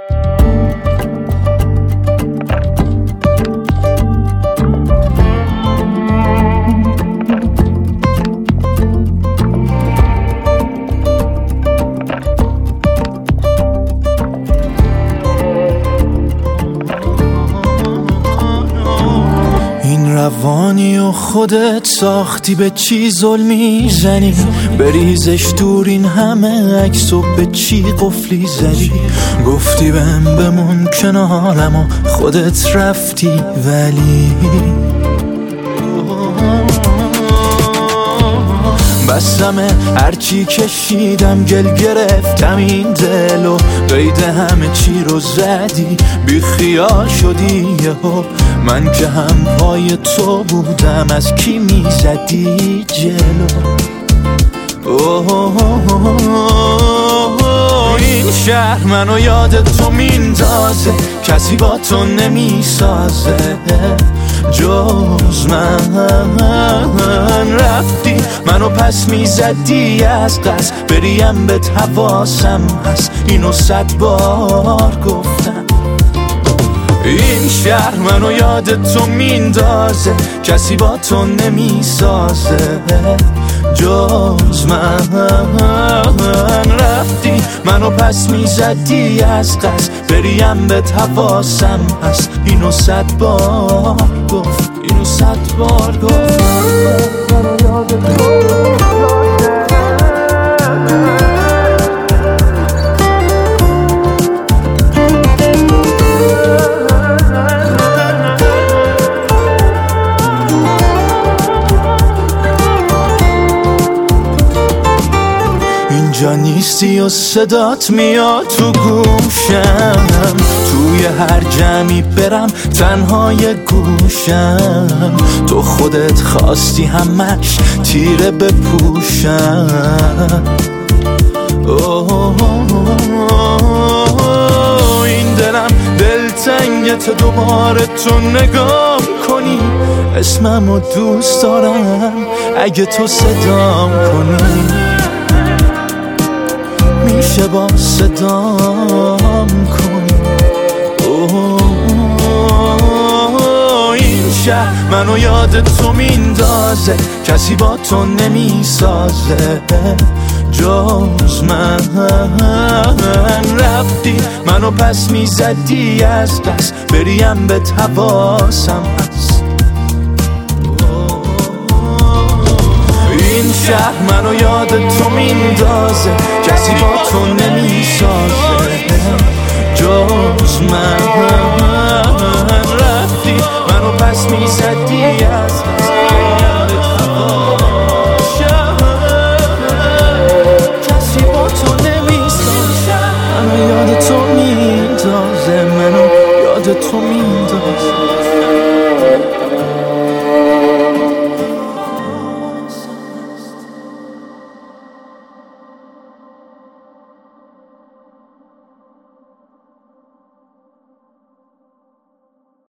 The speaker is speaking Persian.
روانی و خودت ساختی، به چی ظلمی زنی؟ بریزش دور این همه عکس و به چی قفلی زدی؟ گفتی بهم بمون کنارم و خودت رفتی، ولی بسمه هرچی کشیدم گل گرفتم این دل و قید همه چی رو زدی، بی خیال شدی یهو. من که هم پای تو بودم، از کی میزدی جلو؟ این شهر منو یاد تو میندازه، کسی با تو نمیسازه جز من. رفتی منو پس میزدی از قصد، بریم به حواسم هست، اینو 100 بار گفتم. این شهر منو یاد تو میندازه، کسی با تو نمیسازه جز من. رفتی منو پس میزدی از قصد، بریم به حواسم هست، اینو 100 بار گفت، اینو 100 بار گفت. اینجا نیستی و صدات میاد تو گوشم، توی هر جمعی برم تنهای گوشم. تو خودت خواستی همش تیره بپوشم. این دلم دلتنگت، دوباره تو نگام کنی، اسممو دوست دارم اگه تو صدام کنی. میشه با صدام کنی. این شهر منو یاد تو میندازه، کسی با تو نمیسازه جز من. رفتی منو پس میزدی از قصد، بریم به حواسم هست. این شهر منو یاد تو میندازه، کسی با تو نمیسازه جز من. رفتی منو پس میزدی از قصد، کسی با تو نمیسازه. منو یاد تو میندازه، منو یاد تو میندازه.